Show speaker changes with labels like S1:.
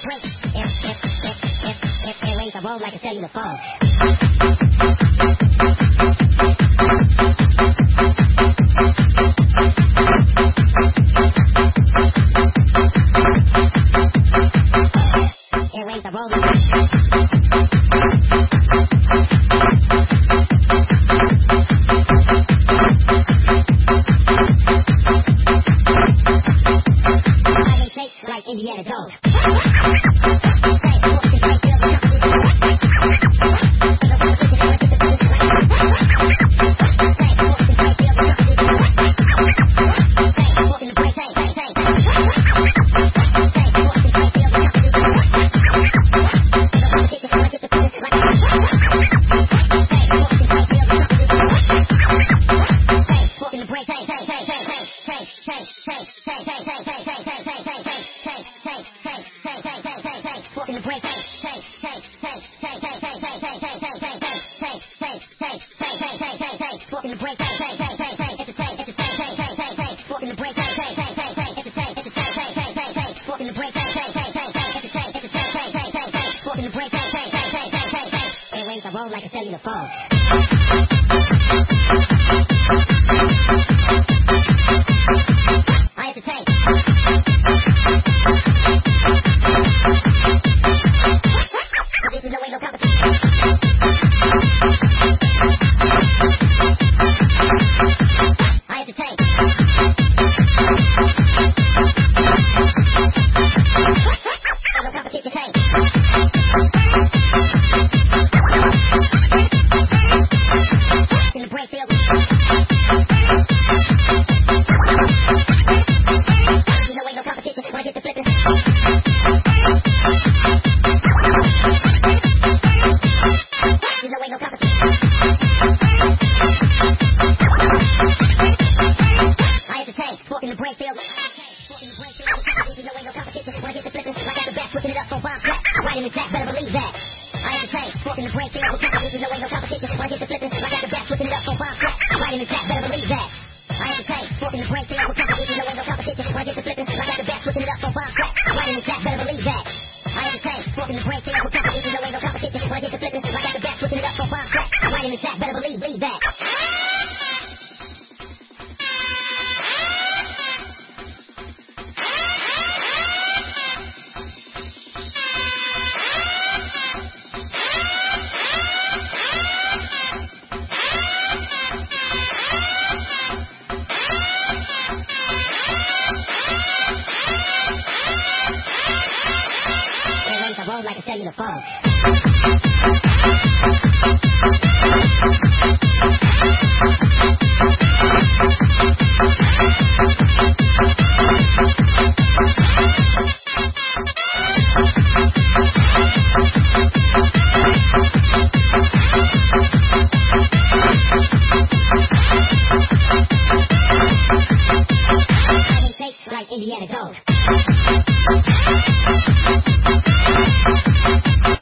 S1: Airwaves are rolled like a cellular phone. Airwaves are rolled like Indiana Jones. Airwaves are rolled like a cellular phone. I entertain. This is no way, no competition. I entertain. No competition, hey. In the brain field. No way, no competition. Wanna get the flipping. No way, no competition. I entertain. Walk in the brain field. No way, no competition. Wanna get the flipping. I got the best, whipping it up on bomb flat. Right in the jack, better believe that. I entertain. Walk in the brain field. No way, no competition. Wanna get the flipping. I got the best, whipping it up on bomb flat. Right in the jack, better believe that. I entertain. Walk in the brain field. No way, no competition. Wanna get the flipping. I got the best, whipping it up on bomb flat. Right in the jack, better believe that. I entertain. Walk in the brain field. No way, no competition. Wanna get the flipping. I got the best, whipping it up on bomb flat. Right in the jack, better believe that. Airwaves are rolled like a cellular phone.